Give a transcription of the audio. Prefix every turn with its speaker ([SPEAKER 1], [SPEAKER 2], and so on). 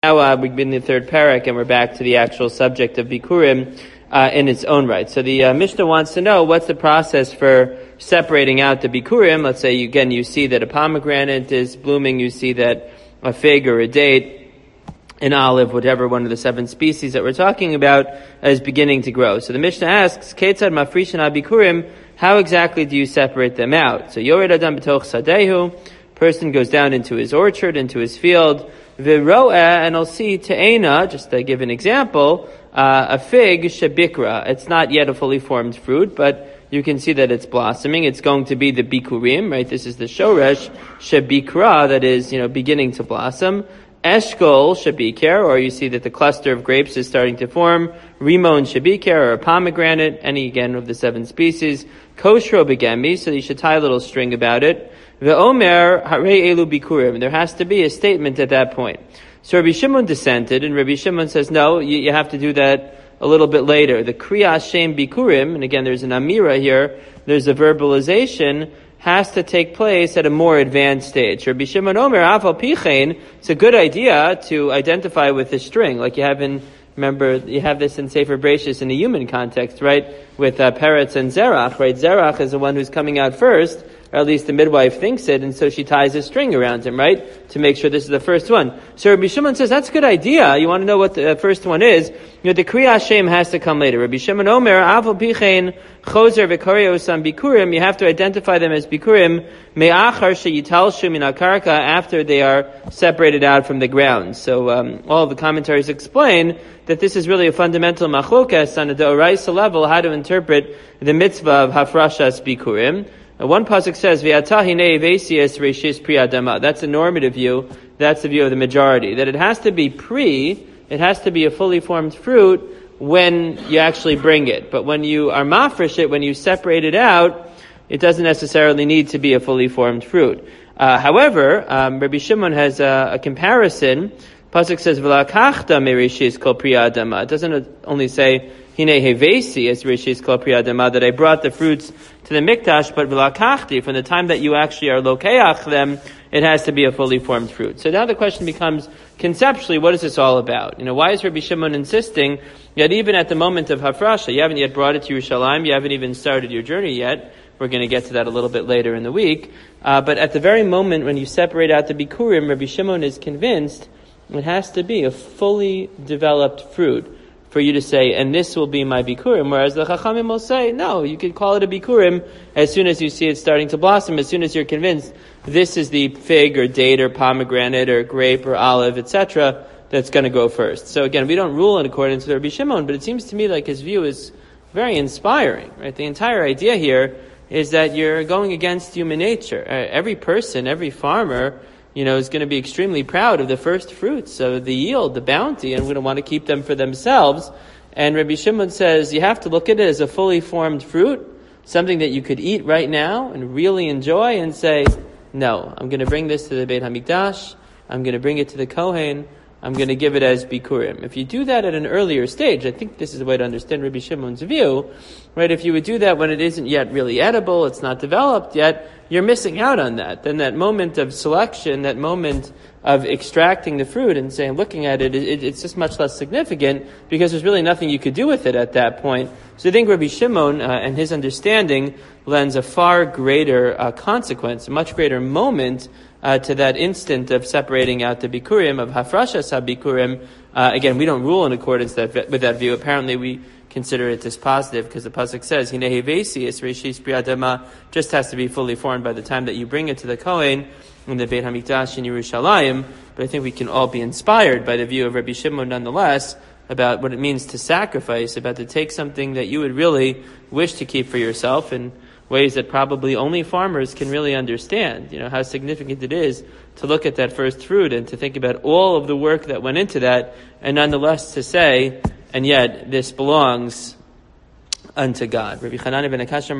[SPEAKER 1] Now we've been in the third parak, and we're back to the actual subject of Bikurim in its own right. So the Mishnah wants to know what's the process for separating out the Bikurim. Let's say, you see that a pomegranate is blooming, you see that a fig or a date, an olive, whatever one of the 7 species that we're talking about, is beginning to grow. So the Mishnah asks, Ketzad mafrishin ha-Bikurim, how exactly do you separate them out? So Yored Adam b'toch sadehu, person goes down into his orchard, into his field, V'ro'eh, and I'll see te'ena, just to give an example, a fig shebikra. It's not yet a fully formed fruit, but you can see that it's blossoming. It's going to be the bikurim, right? This is the shoresh shebikra, that is, beginning to blossom. Eshkol shebiker, or you see that the cluster of grapes is starting to form. Rimon shebiker, or a pomegranate, any again of the 7 species. Koshro begemi, so you should tie a little string about it. Ve'omer harei elu bikurim. There has to be a statement at that point. So Rabbi Shimon dissented, and Rabbi Shimon says, no, you have to do that a little bit later. The kriyas shem bikurim, and again there's an amira here, there's a verbalization, has to take place at a more advanced stage. Rabbi Shimon Omer afal pichein, it's a good idea to identify with a string, like you have this in Sefer Bereshis in a human context, right? With Peretz and Zerach, right? Zerach is the one who's coming out first, or at least the midwife thinks it, and so she ties a string around him, right? To make sure this is the first one. So Rabbi Shimon says, that's a good idea. You want to know what the first one is? The Kriyas Shem has to come later. Rabbi Shimon Omer, Avol Pichein, Choser V'Kareo Sam Bikurim, you have to identify them as Bikurim, Me'achar Sheyitalshu Min HaKarka, after they are separated out from the ground. So, all of the commentaries explain that this is really a fundamental machlokas on a d'oraisa level, how to interpret the mitzvah of Hafrashas Bikurim. One pasuk says, that's a normative view, that's the view of the majority, that it has to be it has to be a fully formed fruit when you actually bring it. But when you are mafresh it, when you separate it out, it doesn't necessarily need to be a fully formed fruit. However, Rabbi Shimon has a comparison. Pasuk says, V'lakachta merishis kol priya adama. It doesn't only say, Hine hevesi as rishis kol priya adama, that I brought the fruits to the mikdash, but v'lakachti, from the time that you actually are lokeach them, it has to be a fully formed fruit. So now the question becomes, conceptually, what is this all about? Why is Rabbi Shimon insisting that even at the moment of hafrasha, you haven't yet brought it to Yerushalayim, you haven't even started your journey yet, we're going to get to that a little bit later in the week, but at the very moment when you separate out the bikurim, Rabbi Shimon is convinced it has to be a fully developed fruit for you to say, and this will be my bikurim, whereas the chachamim will say, no, you can call it a bikurim as soon as you see it starting to blossom, as soon as you're convinced this is the fig or date or pomegranate or grape or olive, etc., that's going to go first. So again, we don't rule in accordance with Rabbi Shimon, but it seems to me like his view is very inspiring, right? The entire idea here is that you're going against human nature. Every person, every farmer, is going to be extremely proud of the first fruits, of the yield, the bounty, and we don't want to keep them for themselves. And Rabbi Shimon says you have to look at it as a fully formed fruit, something that you could eat right now and really enjoy, and say, no, I'm going to bring this to the Beit HaMikdash, I'm going to bring it to the Kohen, I'm going to give it as Bikurim. If you do that at an earlier stage, I think this is the way to understand Rabbi Shimon's view, right? If you would do that when it isn't yet really edible, it's not developed yet, you're missing out on that. Then that moment of selection, that moment of extracting the fruit and saying, looking at it, it's just much less significant because there's really nothing you could do with it at that point. So I think Rabbi Shimon and his understanding lends a far greater consequence, a much greater moment to that instant of separating out the bikurim, of hafrashas ha-bikurim. Again, we don't rule in accordance with that view. Apparently we consider it dispositive because the pasuk says, Hine hevesi es reshis priyadama, just has to be fully formed by the time that you bring it to the Kohen in the Beit HaMikdash in Yerushalayim. But I think we can all be inspired by the view of Rabbi Shimon nonetheless about what it means to sacrifice, about to take something that you would really wish to keep for yourself in ways that probably only farmers can really understand, how significant it is to look at that first fruit and to think about all of the work that went into that, and nonetheless to say, and yet this belongs unto God. Rabbi Chananya ben Akashya